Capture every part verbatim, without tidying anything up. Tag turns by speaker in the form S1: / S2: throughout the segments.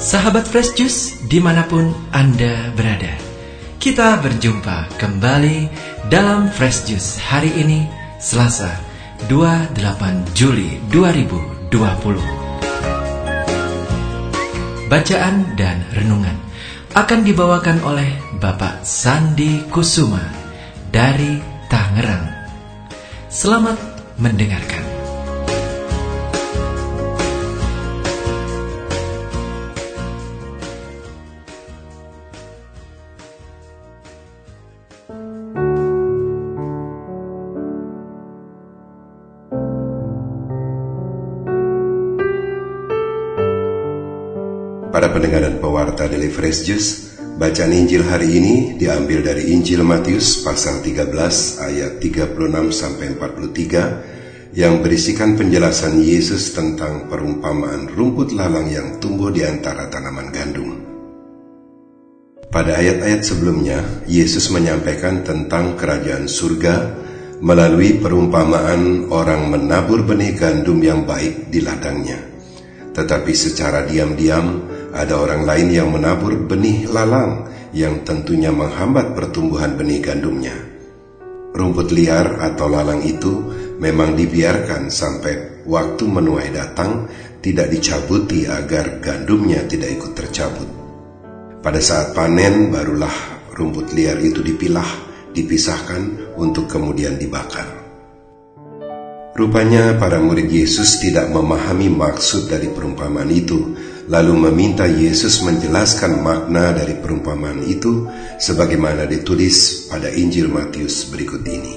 S1: Sahabat Fresh Juice dimanapun Anda berada, kita berjumpa kembali dalam Fresh Juice hari ini, Selasa dua puluh delapan Juli dua ribu dua puluh. Bacaan dan renungan akan dibawakan oleh Bapak Sandi Kusuma dari Tangerang. Selamat mendengarkan.
S2: Para pendengar dan pewarta Daily Fresh Juice, bacaan Injil hari ini diambil dari Injil Matius pasal tiga belas ayat tiga puluh enam sampai empat puluh tiga yang berisikan penjelasan Yesus tentang perumpamaan rumput lalang yang tumbuh di antara tanaman gandum. Pada ayat-ayat sebelumnya, Yesus menyampaikan tentang kerajaan surga melalui perumpamaan orang menabur benih gandum yang baik di ladangnya. Tetapi secara diam-diam, ada orang lain yang menabur benih lalang yang tentunya menghambat pertumbuhan benih gandumnya. Rumput liar atau lalang itu memang dibiarkan sampai waktu menuai datang, tidak dicabuti agar gandumnya tidak ikut tercabut. Pada saat panen barulah rumput liar itu dipilah, dipisahkan untuk kemudian dibakar. Rupanya para murid Yesus tidak memahami maksud dari perumpamaan itu, lalu meminta Yesus menjelaskan makna dari perumpamaan itu sebagaimana ditulis pada Injil Matius berikut ini.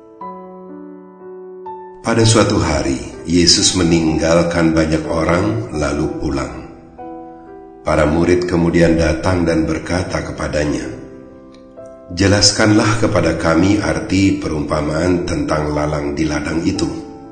S2: Pada suatu hari, Yesus meninggalkan banyak orang lalu pulang. Para murid kemudian datang dan berkata kepadanya, "Jelaskanlah kepada kami arti perumpamaan tentang lalang di ladang itu."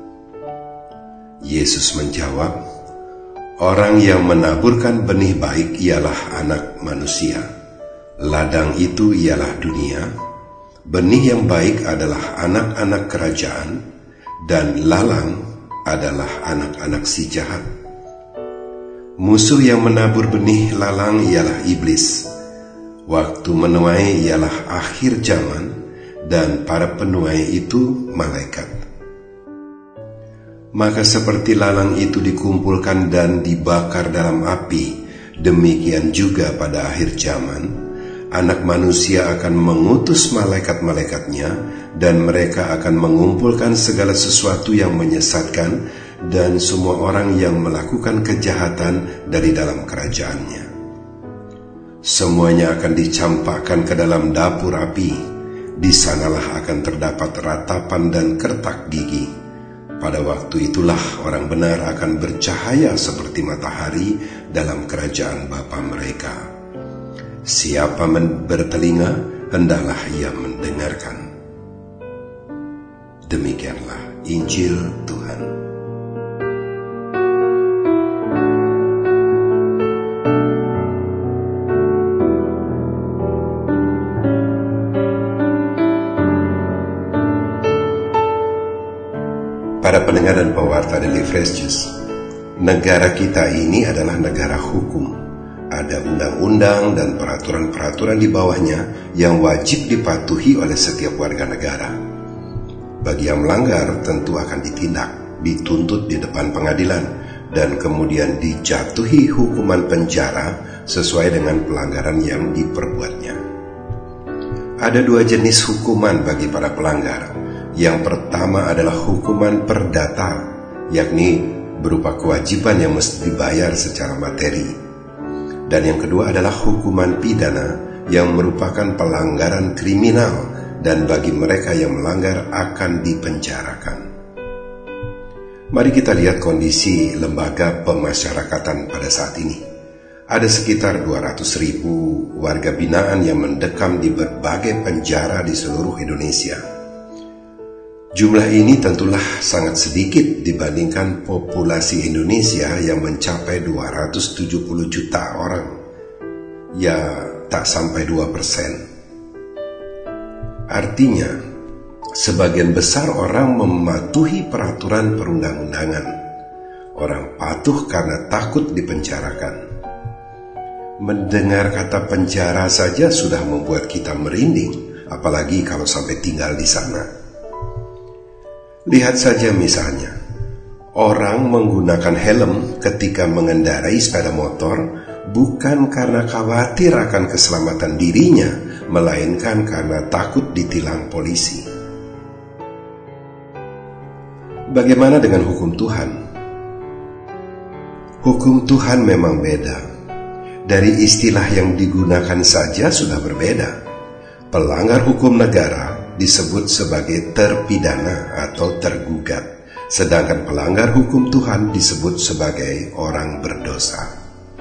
S2: Yesus menjawab, "Orang yang menaburkan benih baik ialah anak manusia. Ladang itu ialah dunia. Benih yang baik adalah anak-anak kerajaan, dan lalang adalah anak-anak si jahat. Musuh yang menabur benih lalang ialah iblis. Waktu menuai ialah akhir zaman, dan para penuai itu malaikat. Maka seperti lalang itu dikumpulkan dan dibakar dalam api, demikian juga pada akhir zaman, anak manusia akan mengutus malaikat-malaikatnya, dan mereka akan mengumpulkan segala sesuatu yang menyesatkan dan semua orang yang melakukan kejahatan dari dalam kerajaannya. Semuanya akan dicampakkan ke dalam dapur api. Di sanalah akan terdapat ratapan dan kertak gigi. Pada waktu itulah orang benar akan bercahaya seperti matahari dalam kerajaan Bapa mereka. Siapa bertelinga, hendaklah ia mendengarkan." Demikianlah Injil Tuhan. Para pendengar dan pewarta Daily Fresh Juice, negara kita ini adalah negara hukum. Ada undang-undang dan peraturan-peraturan di bawahnya yang wajib dipatuhi oleh setiap warga negara. Bagi yang melanggar tentu akan ditindak, dituntut di depan pengadilan, dan kemudian dijatuhi hukuman penjara sesuai dengan pelanggaran yang diperbuatnya. Ada dua jenis hukuman bagi para pelanggar. Yang pertama adalah hukuman perdata, yakni berupa kewajiban yang mesti dibayar secara materi. Dan yang kedua adalah hukuman pidana yang merupakan pelanggaran kriminal, dan bagi mereka yang melanggar akan dipenjarakan. Mari kita lihat kondisi lembaga pemasyarakatan pada saat ini. Ada sekitar dua ratus ribu warga binaan yang mendekam di berbagai penjara di seluruh Indonesia. Jumlah ini tentulah sangat sedikit dibandingkan populasi Indonesia yang mencapai dua ratus tujuh puluh juta orang. Ya, tak sampai dua persen. Artinya, sebagian besar orang mematuhi peraturan perundang-undangan. Orang patuh karena takut dipenjarakan. Mendengar kata penjara saja sudah membuat kita merinding, apalagi kalau sampai tinggal di sana. Lihat saja misalnya, orang menggunakan helm ketika mengendarai sepeda motor bukan karena khawatir akan keselamatan dirinya, melainkan karena takut ditilang polisi. Bagaimana dengan hukum Tuhan? Hukum Tuhan memang beda. Dari istilah yang digunakan saja sudah berbeda. Pelanggar hukum negara disebut sebagai terpidana atau tergugat, sedangkan pelanggar hukum Tuhan disebut sebagai orang berdosa.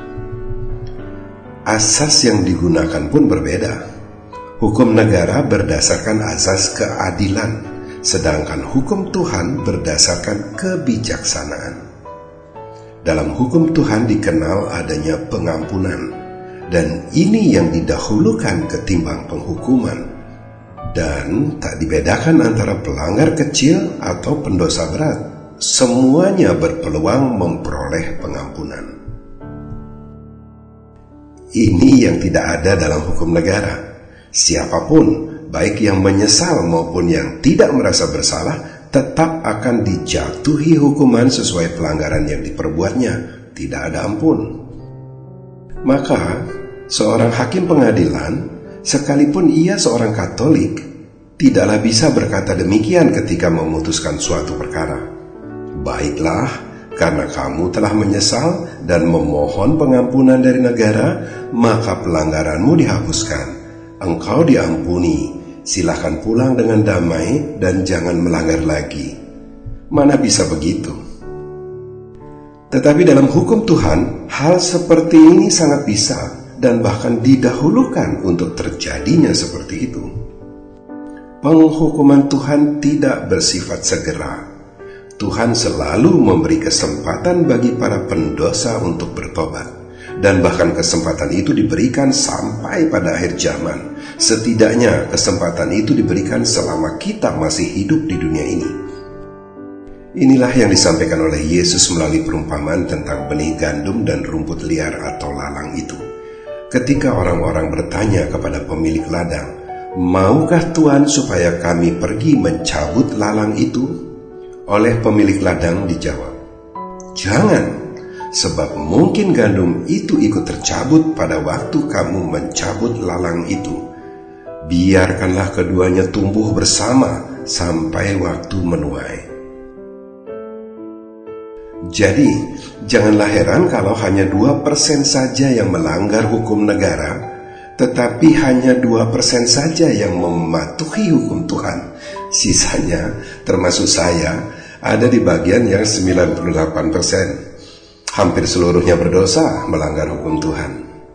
S2: Asas yang digunakan pun berbeda. Hukum negara berdasarkan asas keadilan, sedangkan hukum Tuhan berdasarkan kebijaksanaan. Dalam hukum Tuhan dikenal adanya pengampunan, dan ini yang didahulukan ketimbang penghukuman, dan tak dibedakan antara pelanggar kecil atau pendosa berat. Semuanya berpeluang memperoleh pengampunan. Ini yang tidak ada dalam hukum negara. Siapapun, baik yang menyesal maupun yang tidak merasa bersalah, tetap akan dijatuhi hukuman sesuai pelanggaran yang diperbuatnya. Tidak ada ampun. Maka, seorang hakim pengadilan, sekalipun ia seorang Katolik, tidaklah bisa berkata demikian ketika memutuskan suatu perkara. Baiklah, karena kamu telah menyesal dan memohon pengampunan dari negara, maka pelanggaranmu dihapuskan. Engkau diampuni. Silakan pulang dengan damai dan jangan melanggar lagi. Mana bisa begitu? Tetapi dalam hukum Tuhan, hal seperti ini sangat bisa dan bahkan didahulukan untuk terjadinya seperti itu. Penghukuman Tuhan tidak bersifat segera. Tuhan selalu memberi kesempatan bagi para pendosa untuk bertobat, dan bahkan kesempatan itu diberikan sampai pada akhir zaman. Setidaknya kesempatan itu diberikan selama kita masih hidup di dunia ini. Inilah yang disampaikan oleh Yesus melalui perumpamaan tentang benih gandum dan rumput liar atau lalang itu. Ketika orang-orang bertanya kepada pemilik ladang, "Maukah Tuhan supaya kami pergi mencabut lalang itu?" Oleh pemilik ladang dijawab, "Jangan, sebab mungkin gandum itu ikut tercabut pada waktu kamu mencabut lalang itu. Biarkanlah keduanya tumbuh bersama sampai waktu menuai." Jadi, janganlah heran kalau hanya dua persen saja yang melanggar hukum negara, tetapi hanya dua persen saja yang mematuhi hukum Tuhan. Sisanya, termasuk saya, ada di bagian yang sembilan puluh delapan persen. Hampir seluruhnya berdosa melanggar hukum Tuhan.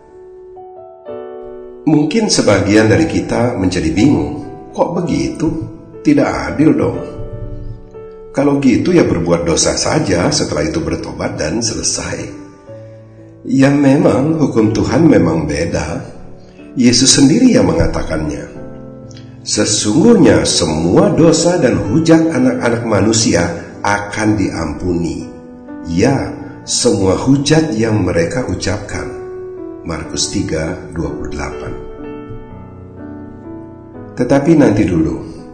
S2: Mungkin sebagian dari kita menjadi bingung, kok begitu? Tidak adil dong. Kalau gitu ya berbuat dosa saja, setelah itu bertobat dan selesai. Ya memang hukum Tuhan memang beda. Yesus sendiri yang mengatakannya. Sesungguhnya semua dosa dan hujat anak-anak manusia akan diampuni. Ya, semua hujat yang mereka ucapkan. Markus tiga dua puluh delapan. Tetapi nanti dulu.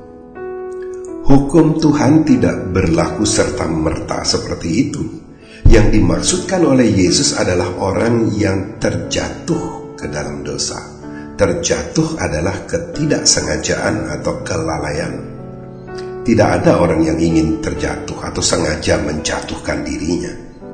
S2: Hukum Tuhan tidak berlaku serta-merta seperti itu. Yang dimaksudkan oleh Yesus adalah orang yang terjatuh ke dalam dosa. Terjatuh adalah ketidaksengajaan atau kelalaian. Tidak ada orang yang ingin terjatuh atau sengaja menjatuhkan dirinya.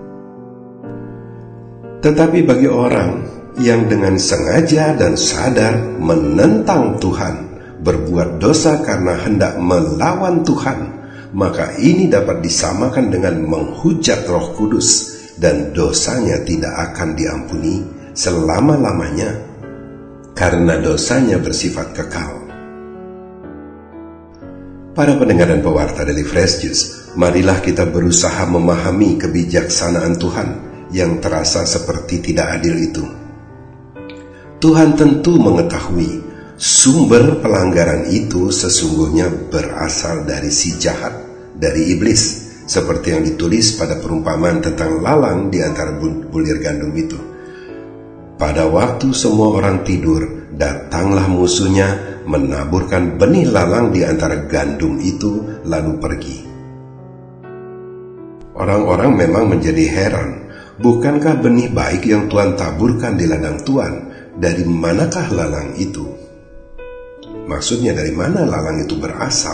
S2: Tetapi bagi orang yang dengan sengaja dan sadar menentang Tuhan, berbuat dosa karena hendak melawan Tuhan, maka ini dapat disamakan dengan menghujat Roh Kudus, dan dosanya tidak akan diampuni selama-lamanya, karena dosanya bersifat kekal. Para pendengar dan pewarta dari Fresh Juice, marilah kita berusaha memahami kebijaksanaan Tuhan yang terasa seperti tidak adil itu. Tuhan tentu mengetahui sumber pelanggaran itu sesungguhnya berasal dari si jahat, dari iblis, seperti yang ditulis pada perumpamaan tentang lalang di antara bulir gandum itu. Pada waktu semua orang tidur, datanglah musuhnya, menaburkan benih lalang di antara gandum itu, lalu pergi. Orang-orang memang menjadi heran, bukankah benih baik yang Tuhan taburkan di ladang Tuhan? Dari manakah lalang itu? Maksudnya dari mana lalang itu berasal?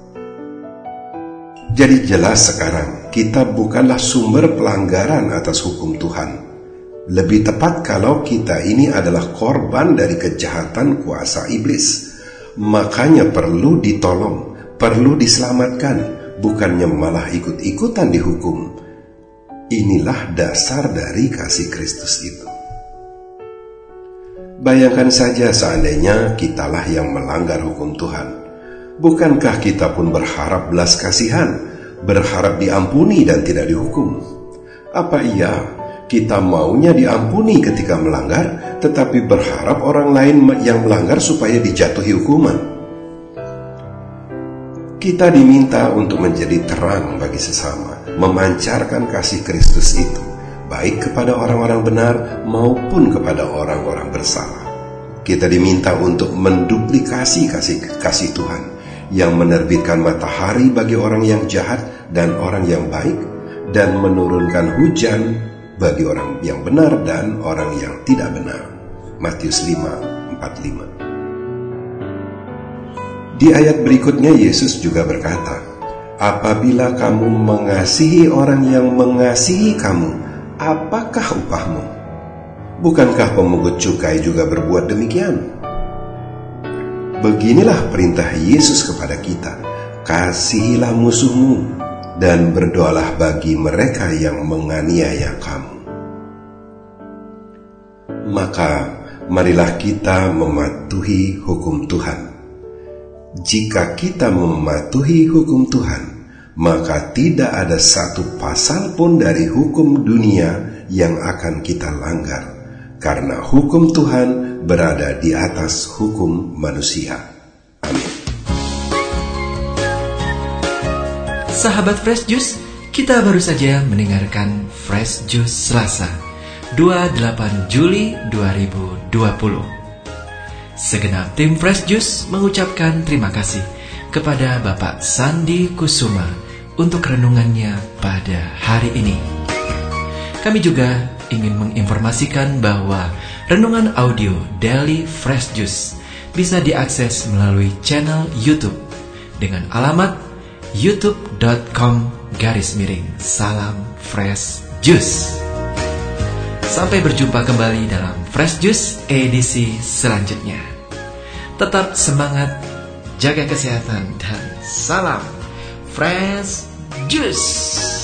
S2: Jadi jelas sekarang, kita bukanlah sumber pelanggaran atas hukum Tuhan. Lebih tepat kalau kita ini adalah korban dari kejahatan kuasa iblis. Makanya perlu ditolong, perlu diselamatkan, bukannya malah ikut-ikutan dihukum. Inilah dasar dari kasih Kristus itu. Bayangkan saja seandainya kitalah yang melanggar hukum Tuhan. Bukankah kita pun berharap belas kasihan, berharap diampuni dan tidak dihukum? Apa iya kita maunya diampuni ketika melanggar, tetapi berharap orang lain yang melanggar supaya dijatuhi hukuman? Kita diminta untuk menjadi terang bagi sesama, memancarkan kasih Kristus itu, baik kepada orang-orang benar maupun kepada orang-orang bersalah. Kita diminta untuk menduplikasi kasih, kasih Tuhan yang menerbitkan matahari bagi orang yang jahat dan orang yang baik, dan menurunkan hujan bagi orang yang benar dan orang yang tidak benar. Matius lima empat puluh lima. Di ayat berikutnya Yesus juga berkata, apabila kamu mengasihi orang yang mengasihi kamu, apakah upahmu? Bukankah pemungut cukai juga berbuat demikian? Beginilah perintah Yesus kepada kita, kasihilah musuhmu dan berdoalah bagi mereka yang menganiaya kamu. Maka marilah kita mematuhi hukum Tuhan. Jika kita mematuhi hukum Tuhan, maka tidak ada satu pasal pun dari hukum dunia yang akan kita langgar, karena hukum Tuhan berada di atas hukum manusia. Amin.
S1: Sahabat Fresh Juice, kita baru saja mendengarkan Fresh Juice Selasa, dua puluh delapan Juli dua ribu dua puluh. Segenap tim Fresh Juice mengucapkan terima kasih kepada Bapak Sandi Kusuma untuk renungannya pada hari ini. Kami juga ingin menginformasikan bahwa renungan audio Daily Fresh Juice bisa diakses melalui channel YouTube dengan alamat youtube dot com garis miring salam fresh juice. Sampai berjumpa kembali dalam Fresh Juice edisi selanjutnya. Tetap semangat, jaga kesehatan, dan salam Fresh Juice.